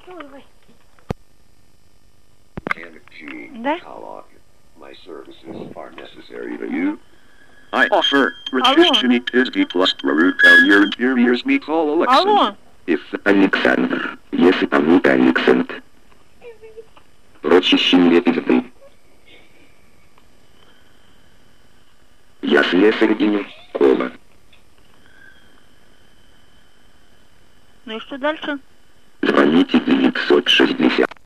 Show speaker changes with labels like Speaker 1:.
Speaker 1: Да?
Speaker 2: I offer разрешение SD plus прорукал years me call Alexander.
Speaker 1: Алло.
Speaker 3: If Александр, если кому-то Александр. Прочищение пизды. Я слесарь Димы, Кола.
Speaker 1: Ну и что дальше?
Speaker 3: Звоните 960.